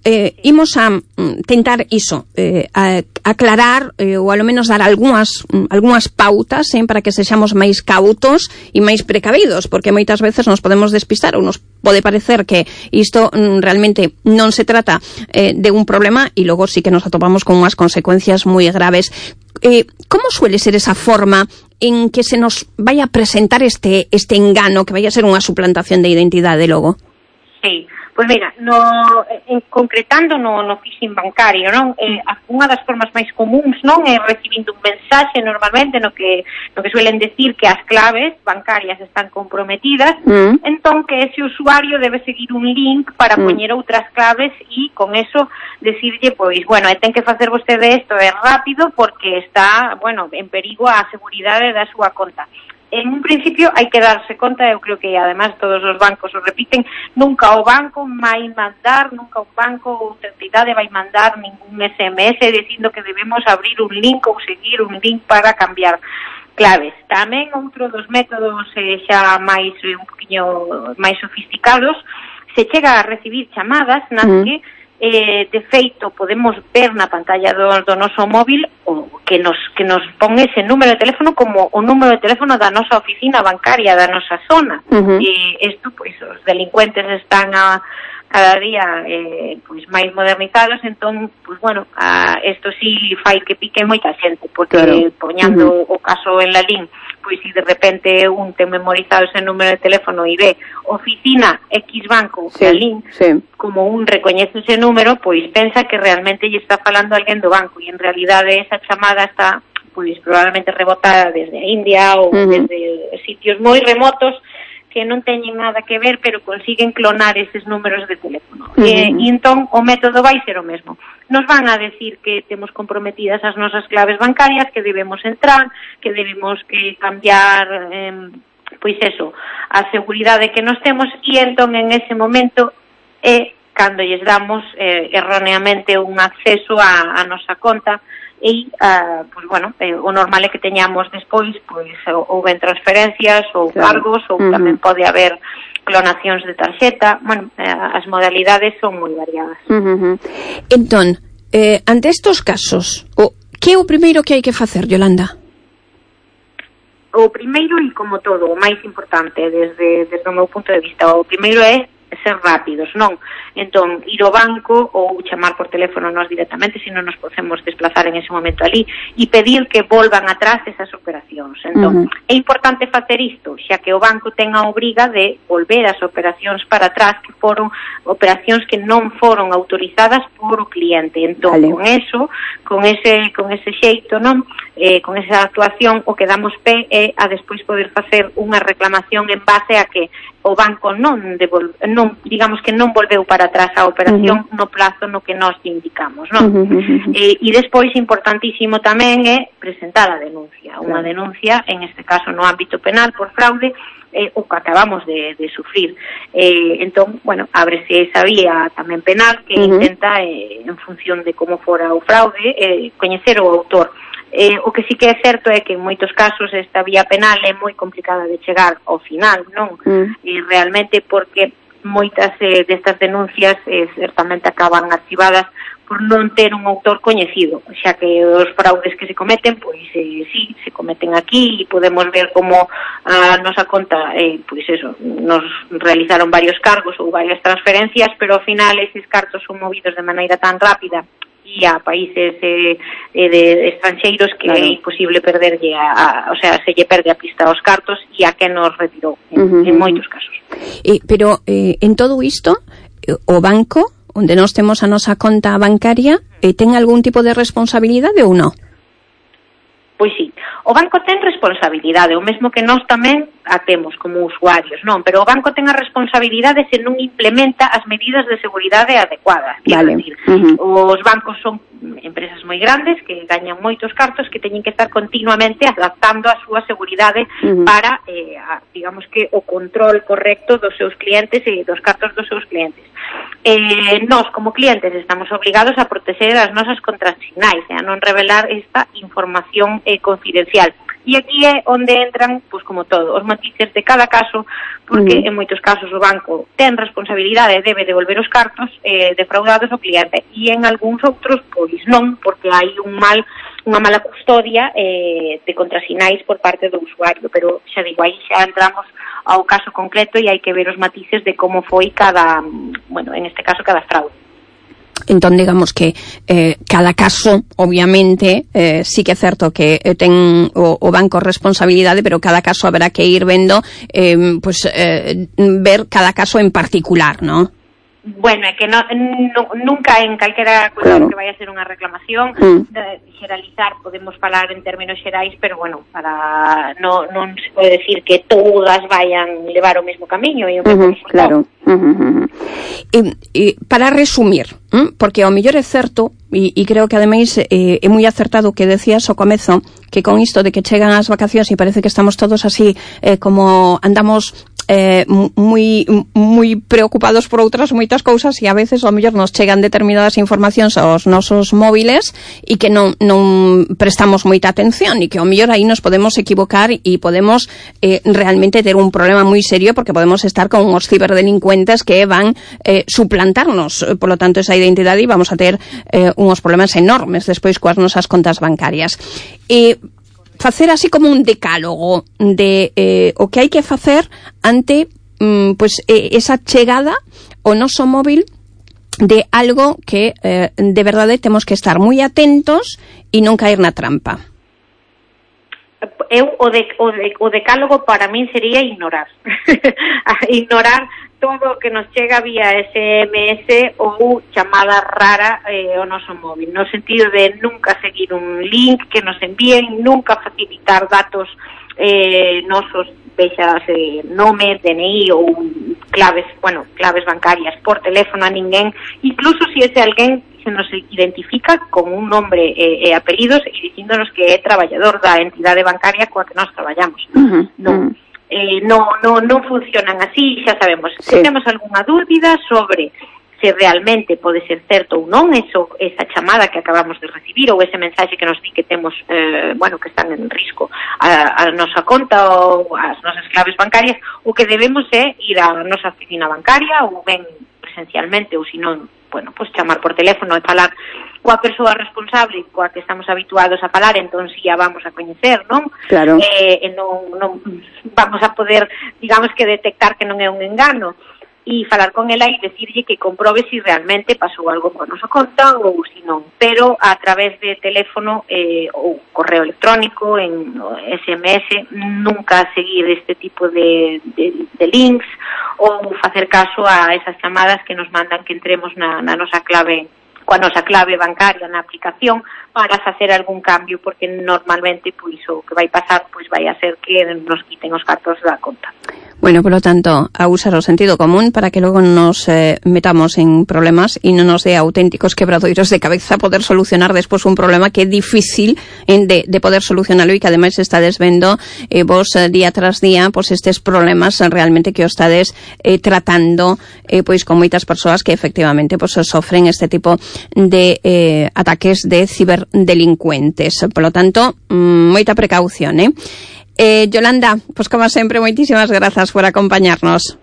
imos a tentar iso, aclarar ou ao menos dar algunhas pautas para que sexamos máis cautos e máis precavidos, porque moitas veces nos podemos despistar ou nos pode parecer que isto realmente non se trata de un problema e logo sí que nos atopamos con unhas consecuencias moi graves. Como suele ser esa forma en que se nos vai a presentar este engano, que vai a ser unha suplantación de identidade logo? Sí, pois mira, concretando no phishing bancario, non? Unha das formas máis comuns, non, é recibindo un mensaxe normalmente no que suelen decir que as claves bancarias están comprometidas, entón que ese usuario debe seguir un link para poñer outras claves e con eso decirlle, pois, bueno, ten que facer vostede isto rápido porque está, bueno, en perigo a seguridade da súa conta. En un principio hai que darse conta, eu creo que además todos os bancos o repiten, nunca un banco ou outra entidade vai mandar ningún SMS dicindo que debemos abrir un link ou seguir un link para cambiar claves. Tamén outro dos métodos xa máis un poquinho máis sofisticados, se chega a recibir chamadas nas que de feito podemos ver na pantalla do noso móvil o que nos pon ese número de teléfono como o número de teléfono da nosa oficina bancaria, da nosa zona. Isto, pois, os delincuentes están cada día pois máis modernizados, entón, pois bueno, isto sí fai que pique moita xente, porque poñando o caso en la LIN, pois si de repente un ten memorizado ese número de teléfono e ve oficina X banco la LIN, como un recoñece ese número, pois pensa que realmente lle está falando alguén do banco e en realidade esa chamada está pois probablemente rebotada desde a India ou desde sitios moi remotos que non teñen nada que ver, pero consiguen clonar eses números de teléfono. E entón o método vai ser o mesmo. Nos van a decir que temos comprometidas as nosas claves bancarias, que debemos entrar, que debemos que cambiar pois eso, a seguridade que nos temos, e entón en ese momento é cando lles damos erróneamente un acceso a nosa conta e, pois bueno, o normal é que teñamos despois, pois, ou ben transferencias ou cargos, ou tamén pode haber clonacións de tarxeta. Bueno, as modalidades son moi variadas. Entón, ante estos casos, que é o primeiro que hai que facer, Yolanda? O primeiro, e como todo, o máis importante desde o meu punto de vista, o primeiro é ser rápidos, non? Entón, ir ao banco ou chamar por teléfono nós directamente, se non nos podemos desplazar en ese momento ali, e pedir que volvan atrás esas operacións. Entón, é importante facer isto, xa que o banco ten a obriga de volver as operacións para atrás, que foron operacións que non foron autorizadas por o cliente. Entón, con ese xeito, non? Con esa actuación, o que damos pé é a despois poder facer unha reclamación en base a que o banco digamos que non volveu para atrás a operación no plazo no que nós indicamos, non? E despois, importantísimo tamén é presentar a denuncia, unha denuncia, en este caso no ámbito penal por fraude, o que acabamos de sufrir. Entón, bueno, ábrese esa vía tamén penal que intenta, en función de como fora o fraude, coñecer o autor. O que sí que é certo é que en moitos casos esta vía penal é moi complicada de chegar ao final, non? Realmente porque moitas destas denuncias certamente acaban activadas por non ter un autor coñecido, xa que os fraudes que se cometen, pois sí, se cometen aquí e podemos ver como a nosa conta, pois eso, nos realizaron varios cargos ou varias transferencias, pero ao final eses cartos son movidos de maneira tan rápida e a países de estranxeiros que é imposible perderlle o sea, se lle perde a pista aos cartos e a que nos retirou en moitos casos. Pero en todo isto, o banco onde nós temos a nosa conta bancaria ten algún tipo de responsabilidade ou non? Pois sí, o banco ten responsabilidade, o mesmo que nós tamén a temos como usuarios, non? Pero o banco ten a responsabilidade se non implementa as medidas de seguridade adecuadas. Quero decir, os bancos son empresas moi grandes que gañan moitos cartos que teñen que estar continuamente adaptando a súa seguridade para, digamos que, o control correcto dos seus clientes e dos cartos dos seus clientes. Nós, como clientes, estamos obligados a proteger as nosas contrasinais e a non revelar esta información confidencial. E aquí é onde entran, pois como todo, os matices de cada caso, porque en moitos casos o banco ten responsabilidade e debe devolver os cartos defraudados ao cliente, e en algúns outros, pois non, porque hai unha mala custodia de contrasinais por parte do usuario, pero xa digo, aí xa entramos ao caso concreto e hai que ver os matices de como foi cada, bueno, en este caso cada fraude. Entón, digamos que cada caso, obviamente, sí que é certo que ten o banco responsabilidade, pero cada caso haberá que ir vendo, ver cada caso en particular, ¿no? Bueno, é que nunca en calquera cuestión que vaya a ser unha reclamación xeralizar, podemos falar en términos xerais, pero bueno, para non se pode decir que todas vayan levar o mesmo camiño e o mesmo resultado. Claro. E para resumir, porque ao mellor é certo, e creo que ademais é moi acertado o que decías ao comezo, que con isto de que chegan as vacacións e parece que estamos todos así como andamos moi preocupados por outras moitas cousas, e a veces ao mellor nos chegan determinadas informacións aos nosos móviles e que non prestamos moita atención, e que ao mellor aí nos podemos equivocar e podemos realmente ter un problema moi serio, porque podemos estar con uns ciberdelincuentes que van suplantarnos, polo tanto, esa identidade, e vamos a ter uns problemas enormes despois coas nosas contas bancarias. E facer así como un decálogo de o que hai que facer ante esa chegada ao noso móvil de algo que de verdade temos que estar moi atentos e non caer na trampa. O decálogo para min sería ignorar. Ignorar todo o que nos chega vía SMS ou chamada rara ao noso móvil, no sentido de nunca seguir un link que nos envíen, nunca facilitar datos nosos, vexas nome, DNI ou claves bancarias por teléfono a ninguén, incluso se ese alguén se nos identifica con un nombre e apelidos e dicíndonos que é traballador da entidade bancaria coa que nós traballamos. Non funcionan así, xa sabemos. Se temos algunha dúbida sobre se realmente pode ser certo ou non esa chamada que acabamos de recibir ou ese mensaxe que nos di que temos que están en risco a nosa conta ou as nosas claves bancarias, o que debemos é ir á nosa oficina bancaria ou ben presencialmente, ou se non, chamar por teléfono e falar coa persoa responsable coa que estamos habituados a falar, entón si a vamos a coñecer, non? Claro. Non vamos a poder, digamos que detectar que non é un engano, e falar con ela e decirlle que comprobe si realmente pasou algo coa nosa conta ou si non, pero a través de teléfono ou correo electrónico, en SMS, nunca seguir este tipo de links ou facer caso a esas chamadas que nos mandan que entremos na nosa clave, coa nosa clave bancaria na aplicación para facer algún cambio, porque normalmente pois o que vai pasar pois vai a ser que nos quiten os cartos da conta. Bueno, por lo tanto, a usar o sentido común para que logo nos metamos en problemas e non nos dé auténticos quebradoiros de cabeza poder solucionar despois un problema que é difícil de poder solucionarlo e que ademais estades vendo vos día tras día estes problemas realmente que os estades tratando con moitas persoas que efectivamente sofren este tipo de ataques de ciberdelincuentes. Por lo tanto, moita precaución, Yolanda, como sempre, moitísimas grazas por acompañarnos.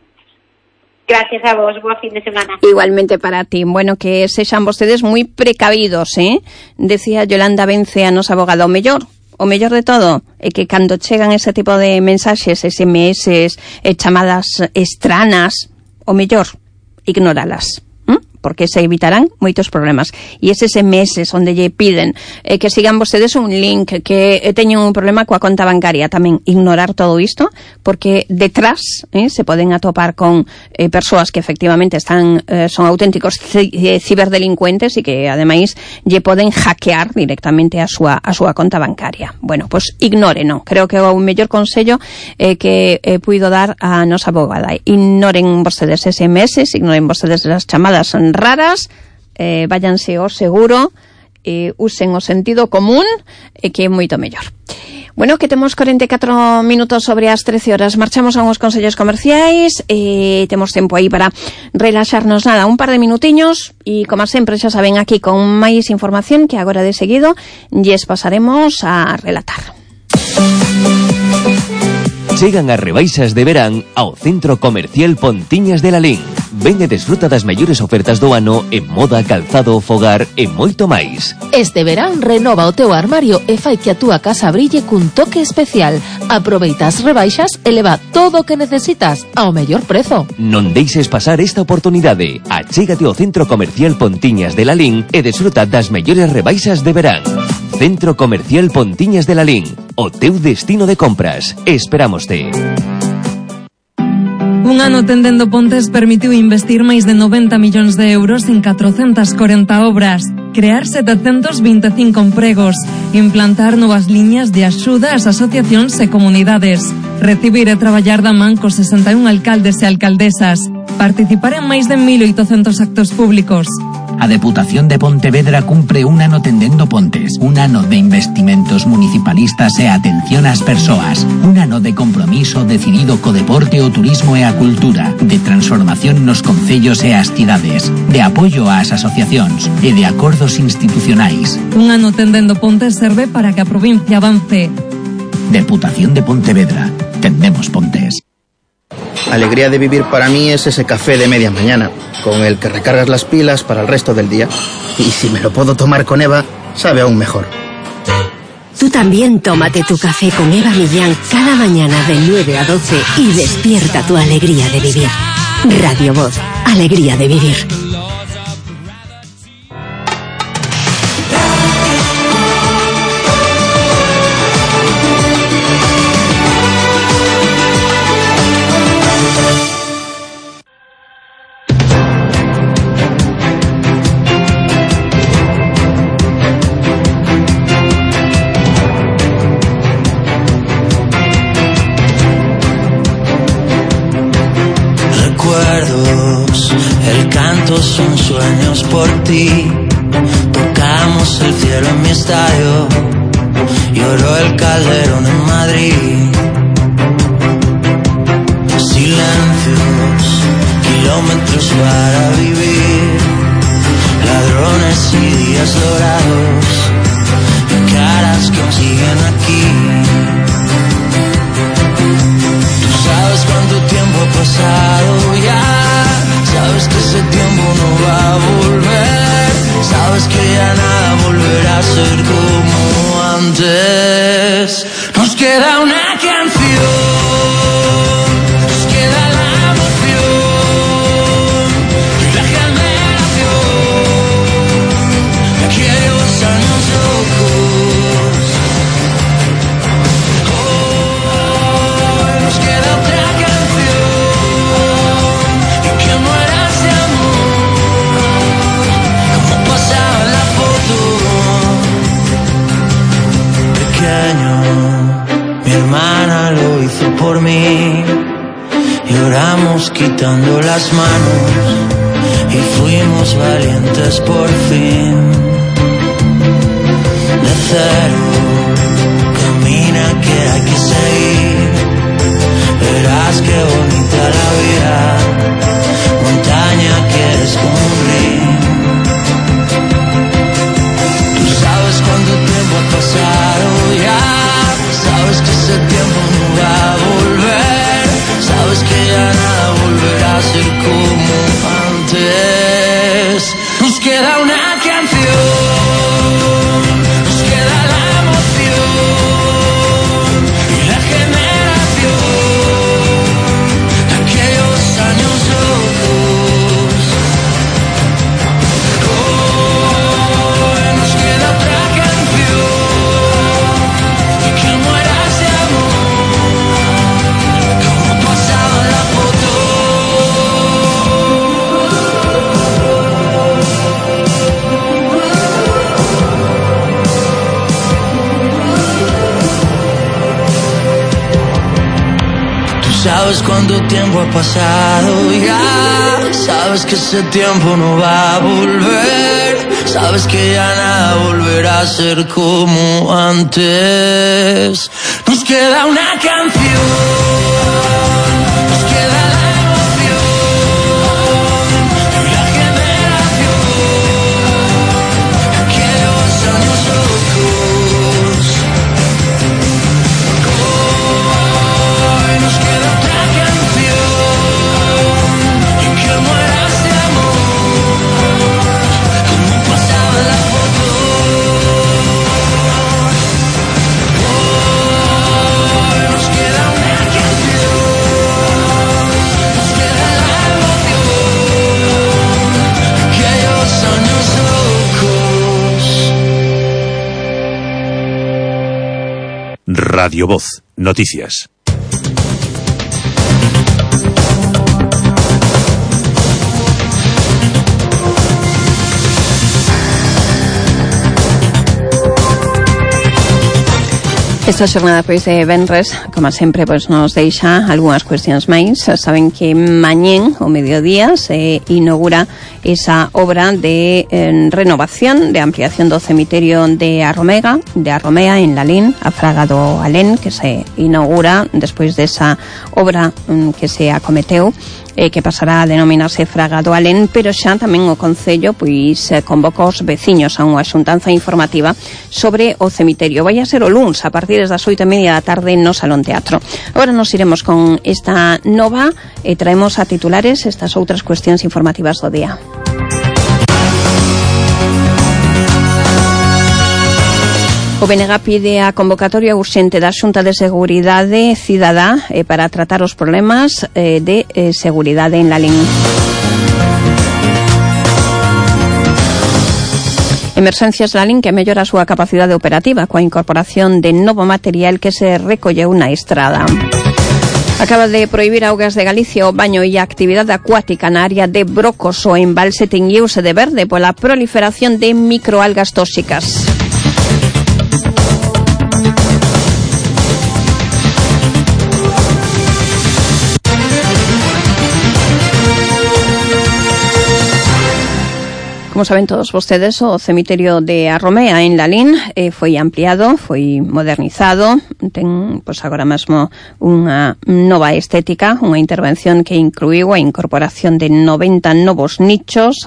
Gracias a vos, boa fin de semana. Igualmente para ti. Bueno, que sexan vostedes moi precavidos, Decía Yolanda Vence, a nosa abogada, o mellor de todo é que cando chegan ese tipo de mensaxes, SMS, chamadas estranas, o mellor, ignoralas. Porque se evitarán moitos problemas. E eses SMS onde lle piden que sigan vostedes un link, que teñen un problema coa conta bancaria, tamén ignorar todo isto, porque detrás se poden atopar con persoas que efectivamente son auténticos ciberdelincuentes e que ademais lle poden hackear directamente a súa conta bancaria. Bueno, ignóreno. Creo que o mellor consello que puido dar a nosa abogada. Ignoren vostedes SMS, ignoren vostedes as chamadas raras, váyanse ao seguro, usen o sentido común, que é moito mellor. Bueno, que temos 44 minutos sobre as 13 horas. Marchamos a uns consellos comerciais e temos tempo aí para relaxarnos un par de minutiños e, como sempre, xa saben, aquí con máis información que agora de seguido lles pasaremos a relatar. Chegan as rebaixas de verán ao Centro Comercial Pontiñas de Lalín. Ven e desfruta das mellores ofertas do ano en moda, calzado, fogar e moito máis. Este verán renova o teu armario e fai que a túa casa brille cun toque especial. Aproveita as rebaixas e leva todo o que necesitas ao mellor prezo. Non deixes pasar esta oportunidade. Achégate ao Centro Comercial Pontiñas de Lalín e desfruta das mellores rebaixas de verán. Centro Comercial Pontiñas de Lalín, o teu destino de compras. Esperámoste. Un ano Tendendo Pontes permitiu investir máis de 90 millóns de euros en 440 obras, crear 725 empregos, implantar novas liñas de axuda ás asociacións e comunidades, recibir e traballar da man cos 61 alcaldes e alcaldesas, participar en máis de 1.800 actos públicos. A Deputación de Pontevedra cumpre un ano Tendendo Pontes, un ano de investimentos municipalistas e atención ás persoas, un ano de compromiso decidido co deporte, o turismo e a cultura, de transformación nos concellos e as cidades, de apoio ás asociacións e de acordos institucionais. Un ano Tendendo Pontes serve para que a provincia avance. Deputación de Pontevedra. Tendemos Pontes. Alegría de vivir para mí es ese café de media mañana, con el que recargas las pilas para el resto del día. Y si me lo puedo tomar con Eva, sabe aún mejor. Tú también tómate tu café con Eva Millán cada mañana de 9 a 12 y despierta tu alegría de vivir. Radio Voz, alegría de vivir. Son sueños por ti, tocamos el cielo en mi estadio, lloró el Calderón en Madrid. Silencios, kilómetros para vivir, ladrones y días dorados, caras que aún siguen aquí. Tú sabes cuánto tiempo ha pasado ya. Sabes que ese tiempo no va a volver. Sabes que ya nada volverá a ser como antes. Nos queda una canción, nos queda la emoción y la generación de aquellos años locos. Oh, nos queda otra canción. Mi hermana lo hizo por mí, lloramos quitando las manos y fuimos valientes por fin. De cero, camina que hay que seguir, verás qué bonita la vida, montaña que eres como un río. Tú sabes cuánto tiempo ha pasado ya. Sabes que ese tiempo no va a volver. Sabes que ya nada volverá a ser como antes. Nos queda una canción, nos queda la emoción y la generación de aquellos años locos. Oh, nos queda otra canción. Sabes cuánto tiempo ha pasado ya. Sabes que ese tiempo no va a volver. Sabes que ya nada volverá a ser como antes. Nos queda una canción, nos queda la emoción y la generación de aquellos años locos. Radio Voz, noticias. Esta xornada pois de venres, como sempre, pois nos deixa algunhas cuestións máis. Saben que mañén, ao mediodía, se inaugura esa obra de renovación, de ampliación do cemiterio de Arromea en Lalín, a Fraga do Alén, que se inaugura despois desa obra que se acometeu, que pasará a denominarse Fraga do Alén, pero xa tamén o Concello pois convoca os veciños a unha xuntanza informativa sobre o cemiterio. Vai a ser o luns a partir das 8:30 da tarde no Salón Teatro. Agora nos iremos con esta nova e traemos a titulares estas outras cuestións informativas do día. O BNG pide a convocatoria urxente da Xunta de Seguridade Cidadá para tratar os problemas de seguridade en Lalín. Emerxencias Lalín que mellora a súa capacidade operativa coa incorporación de novo material que se recolleu na estrada. Acaba de prohibir a Augas de Galicia o baño e a actividade acuática na área de Brocos. O embalse teñiuse de verde pola proliferación de microalgas tóxicas. Como saben todos vostedes, o cemiterio de Arromea en Lalín foi ampliado, foi modernizado, ten pois agora mesmo unha nova estética, unha intervención que incluiu a incorporación de 90 novos nichos,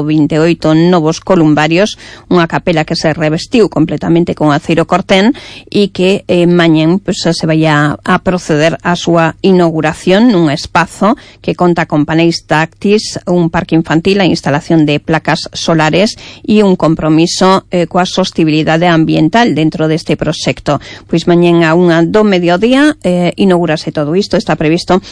128 novos columbarios, unha capela que se revestiu completamente con aceiro cortén e que mañén pois se vai a proceder á súa inauguración nun espazo que conta con paneis táctiles, un parque infantil, a instalación de placas solares e un compromiso coa sostibilidade ambiental dentro deste proxecto. Pois mañén a 1 do mediodía inaugurase todo isto. Está previsto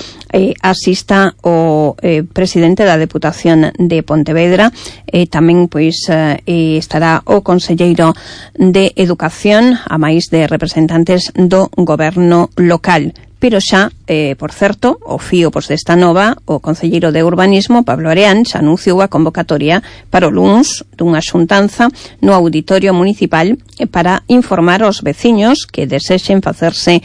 asista o presidente da Deputación de Pontevedra, tamén pois estará o conselleiro de Educación, a máis de representantes do goberno local. Pero xa, por certo, o fío desta nova, o concelleiro de Urbanismo, Pablo Areán, xa anunciou a convocatoria para o luns dunha xuntanza no auditorio municipal para informar aos veciños que desexen facerse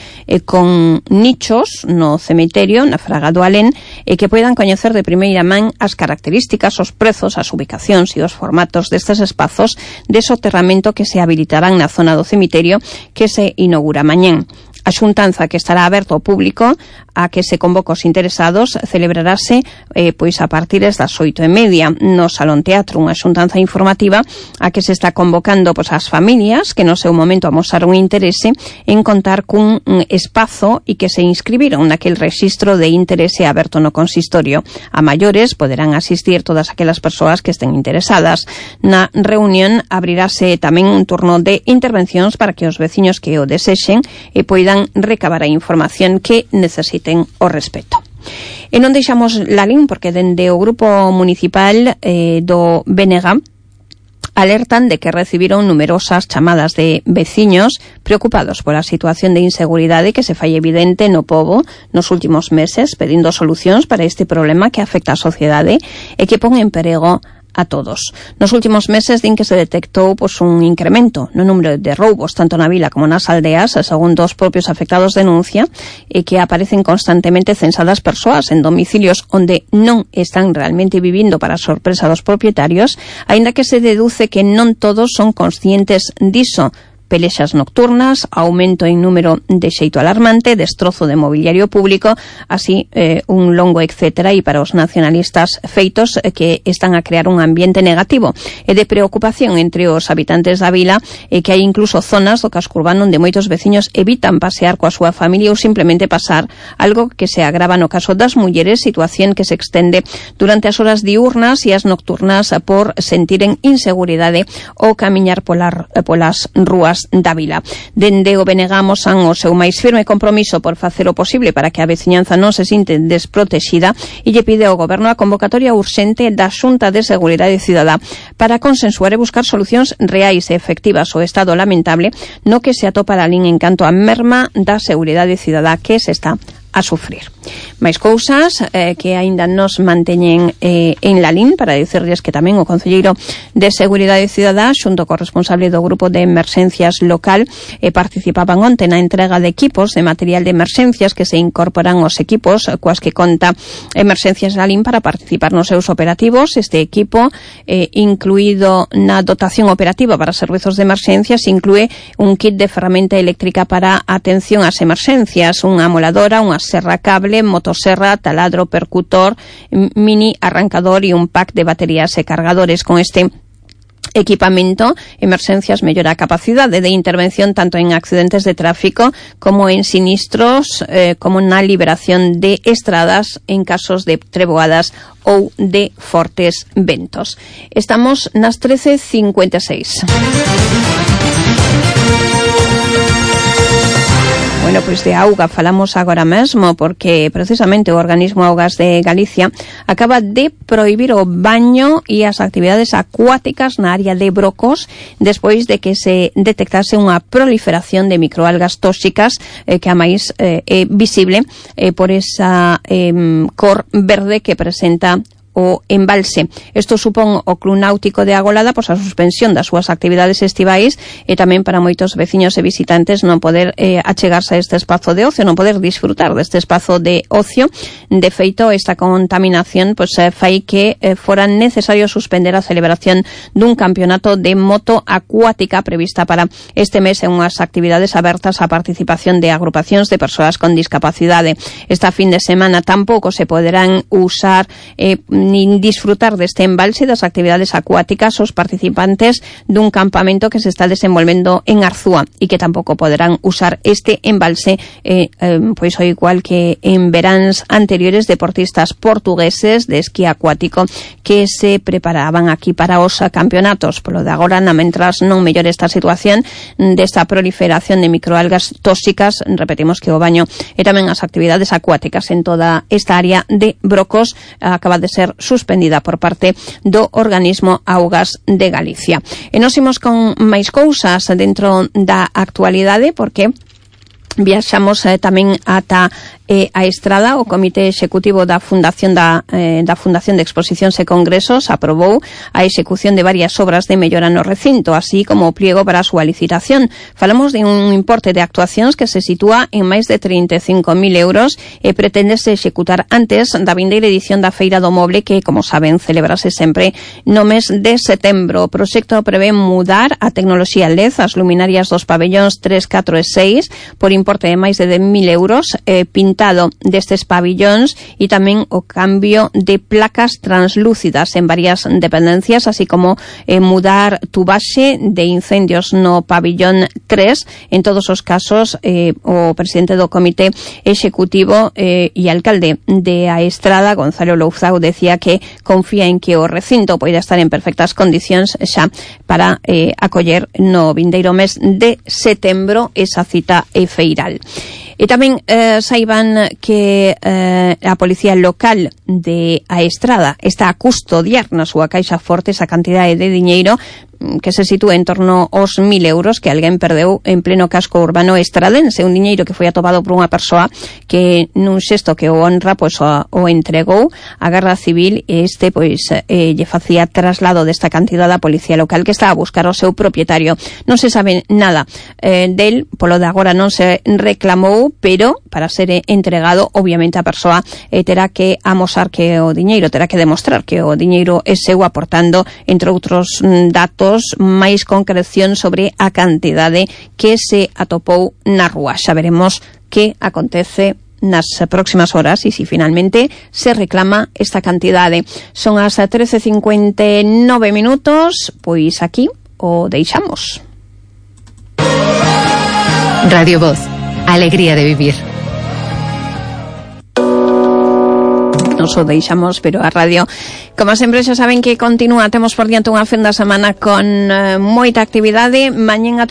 con nichos no cemiterio, na Fraga do Alén, e que poidan coñecer de primeira man as características, os prezos, as ubicacións e os formatos destes espazos de soterramento que se habilitarán na zona do cemiterio que se inaugura mañén. A xuntanza, que estará aberta ao público, a que se convoca os interesados, celebrarase pois a partir das 8:30 no Salón Teatro, unha xuntanza informativa a que se está convocando pois as familias que no seu momento amosaron interese en contar cun espazo e que se inscribiron naquel rexistro de interese aberto no consistorio. A maiores poderán asistir todas aquelas persoas que estén interesadas. Na reunión abrirase tamén un turno de intervencións para que os veciños que o desexen poidan recabar a información que necesiten ao respecto. E non deixamos Lalín porque dende o grupo municipal do BNG alertan de que recibiron numerosas chamadas de veciños preocupados pola situación de inseguridade que se fai evidente no pobo nos últimos meses, pedindo solucións para este problema que afecta a sociedade e que pon en perigo a todos. Nos últimos meses din que se detectou un incremento no número de roubos tanto na vila como nas aldeas, segundo os propios afectados denuncia, e que aparecen constantemente censadas persoas en domicilios onde non están realmente vivindo para sorpresa dos propietarios, aínda que se deduce que non todos son conscientes diso. Pelexas nocturnas, aumento en número de xeito alarmante, destrozo de mobiliario público, así un longo etcétera, e para os nacionalistas feitos que están a crear un ambiente negativo e de preocupación entre os habitantes da vila, e que hai incluso zonas do casco urbano onde moitos veciños evitan pasear coa súa familia ou simplemente pasar, algo que se agrava no caso das mulleres, situación que se extende durante as horas diurnas e as nocturnas por sentiren inseguridade ou camiñar polas rúas zonas da vila. Dende o BNG amosan o seu máis firme compromiso por facer o posible para que a veciñanza non se sinte desprotexida e lle pide ao Goberno a convocatoria urxente da Xunta de Seguridade Cidadá para consensuar e buscar solucións reais e efectivas ao estado lamentable no que se atopa a Lalín en canto a merma da seguridade cidadá que se está a sufrir. Máis cousas que aínda nos manteñen en Lalín para dicirles que tamén o Concelleiro de Seguridade Cidadá xunto co responsable do grupo de emerxencias local participaban onte na entrega de equipos de material de emerxencias que se incorporan aos equipos coas que conta Emerxencias Lalín para participar nos seus operativos. Este equipo incluído na dotación operativa para servizos de emerxencias inclúe un kit de ferramenta eléctrica para atención ás emerxencias, unha amoladora, unha serra cable, motoserra, taladro, percutor, mini arrancador e un pack de baterías e cargadores. Con este equipamento, Emerxencias mellora a capacidade de intervención tanto en accidentes de tráfico como en sinistros, como na liberación de estradas en casos de treboadas ou de fortes ventos. Estamos nas 13:56. Bueno, pois de auga falamos agora mesmo porque precisamente o organismo Augas de Galicia acaba de prohibir o baño e as actividades acuáticas na área de Brocos despois de que se detectase unha proliferación de microalgas tóxicas que a máis é visible por esa cor verde que presenta o embalse. Isto supón o Club Náutico de Agolada pois a suspensión das súas actividades estivais e tamén para moitos veciños e visitantes non poder achegarse a este espazo de ocio, non poder disfrutar deste espazo de ocio. De feito, esta contaminación pois fai que fora necesario suspender a celebración dun campeonato de moto acuática prevista para este mes en unhas actividades abertas á participación de agrupacións de persoas con discapacidade. Esta fin de semana tampouco se poderán usar nin disfrutar deste embalse das actividades acuáticas os participantes dun campamento que se está desenvolvendo en Arzúa e que tampouco poderán usar este embalse pois ao igual que en veráns anteriores deportistas portugueses de esquí acuático que se preparaban aquí para os campeonatos. Polo de agora, mentras non mellore esta situación desta proliferación de microalgas tóxicas, repetimos que o baño e tamén as actividades acuáticas en toda esta área de Brocos acaba de ser suspendida por parte do organismo Augas de Galicia. E nos imos con máis cousas dentro da actualidade porque viaxamos tamén ata a Estrada. O Comité Executivo da Fundación de Exposicións e Congresos aprobou a execución de varias obras de mellora no recinto, así como o pliego para a súa licitación. Falamos de un importe de actuacións que se sitúa en máis de 35.000 euros e pretendese executar antes da vindeira edición da Feira do Moble que, como saben, celebrase sempre no mes de setembro. O proxecto prevé mudar a tecnoloxía LED, as luminarias dos pabellóns 3, 4 e 6 por importe de máis de 10.000 euros, pintado destes pabillóns e tamén o cambio de placas translúcidas en varias dependencias, así como mudar tubaxe de incendios no pabillón 3. En todos os casos, o presidente do Comité Executivo e alcalde de A Estrada, Gonzalo Louzao, decía que confía en que o recinto poida estar en perfectas condicións xa para acoller no vindeiro mes de setembro esa cita feiral. E tamén saiban que a Policía Local de A Estrada está a custodiar na súa caixa forte esa cantidade de diñeiro que se sitúa en torno aos 1.000 euros que alguén perdeu en pleno casco urbano estradense, un diñeiro que foi atopado por unha persoa que nun xesto que o honra pois o entregou á Garda Civil e este pois lle facía traslado desta cantidade á Policía Local que está a buscar o seu propietario. Non se sabe nada del, polo de agora non se reclamou, pero para ser entregado obviamente a persoa terá que amosar que o diñeiro, terá que demostrar que o diñeiro é seu, aportando entre outros datos máis concreción sobre a cantidade que se atopou na rúa. Xa veremos que acontece nas próximas horas e se finalmente se reclama esta cantidade. Son as 13:59 minutos, pois aquí o deixamos. Radio Voz, alegría de vivir. Nos o deixamos, pero a radio, como sempre, xa saben que continúa. Temos por diante unha fin da semana con moita actividade. Mañén